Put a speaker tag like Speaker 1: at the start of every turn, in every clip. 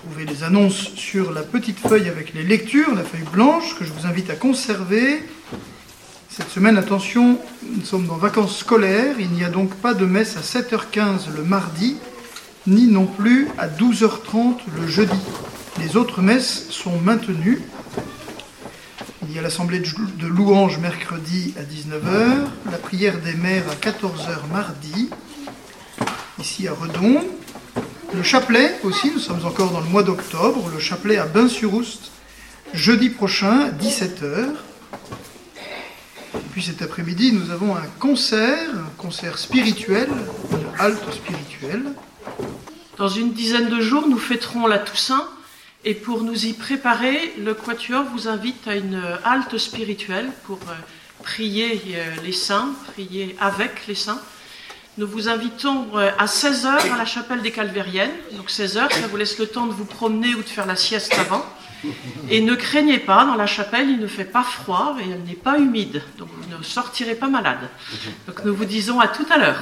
Speaker 1: trouvez les annonces sur la petite feuille avec les lectures, la feuille blanche, que je vous invite à conserver. Cette semaine, attention, nous sommes dans vacances scolaires, il n'y a donc pas de messe à 7h15 le mardi, ni non plus à 12h30 le jeudi. Les autres messes sont maintenues. Il y a l'assemblée de louanges mercredi à 19h, la prière des mères à 14h mardi, ici à Redon. Le chapelet aussi, nous sommes encore dans le mois d'octobre, le chapelet à Bain-sur-Oust, jeudi prochain à 17h. Et puis cet après-midi, nous avons un concert spirituel, une halte spirituelle.
Speaker 2: Dans une dizaine de jours, nous fêterons la Toussaint. Et pour nous y préparer, le Quatuor vous invite à une halte spirituelle pour prier les saints, prier avec les saints. Nous vous invitons à 16h à la chapelle des Calvériennes. Donc 16h, ça vous laisse le temps de vous promener ou de faire la sieste avant. Et ne craignez pas, dans la chapelle, il ne fait pas froid et elle n'est pas humide. Donc vous ne sortirez pas malade. Donc nous vous disons à tout à l'heure.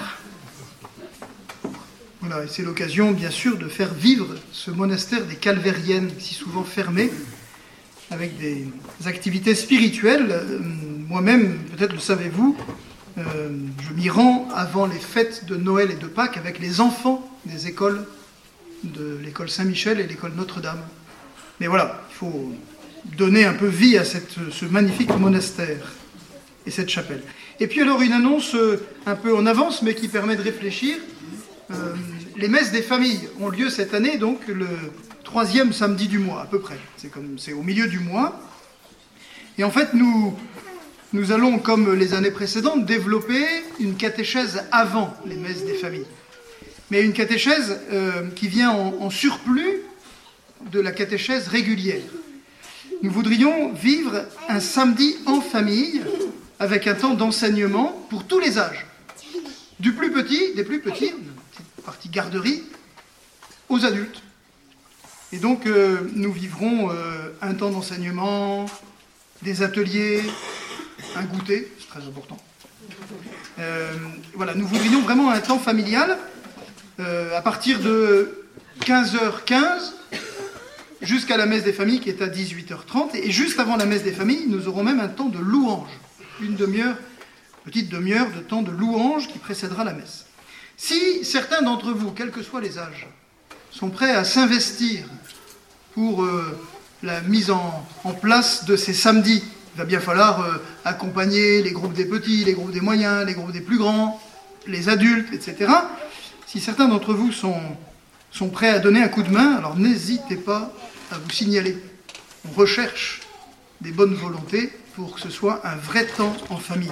Speaker 1: Voilà, et c'est l'occasion, bien sûr, de faire vivre ce monastère des Calvériennes, si souvent fermé, avec des activités spirituelles. Moi-même, peut-être le savez-vous, je m'y rends avant les fêtes de Noël et de Pâques avec les enfants des écoles, de l'école Saint-Michel et l'école Notre-Dame. Mais voilà, il faut donner un peu vie à ce magnifique monastère et cette chapelle. Et puis alors une annonce un peu en avance, mais qui permet de réfléchir. Les messes des familles ont lieu cette année, donc le 3e samedi du mois, à peu près. C'est au milieu du mois. Et en fait, nous allons, comme les années précédentes, développer une catéchèse avant les messes des familles. Mais une catéchèse qui vient en surplus de la catéchèse régulière. Nous voudrions vivre un samedi en famille, avec un temps d'enseignement pour tous les âges. Des plus petits, partie garderie, aux adultes. Et donc, nous vivrons un temps d'enseignement, des ateliers, un goûter, c'est très important. Voilà, nous voudrions vraiment un temps familial à partir de 15h15 jusqu'à la messe des familles qui est à 18h30. Et juste avant la messe des familles, nous aurons même un temps de louange, une petite demi-heure de temps de louange qui précédera la messe. Si certains d'entre vous, quels que soient les âges, sont prêts à s'investir pour la mise en place de ces samedis, il va bien falloir accompagner les groupes des petits, les groupes des moyens, les groupes des plus grands, les adultes, etc. Si certains d'entre vous sont prêts à donner un coup de main, alors n'hésitez pas à vous signaler. On recherche des bonnes volontés pour que ce soit un vrai temps en famille.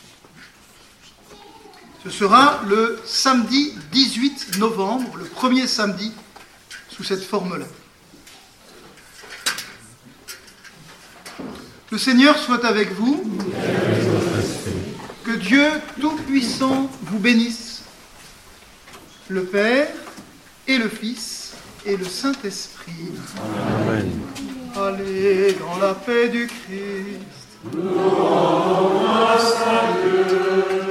Speaker 1: Ce sera le samedi 18 novembre, le premier samedi, sous cette forme-là. Le Seigneur soit avec vous. Que Dieu Tout-Puissant vous bénisse, le Père et le Fils et le Saint-Esprit.
Speaker 3: Amen.
Speaker 1: Allez dans la paix du Christ.
Speaker 4: Louange à Dieu.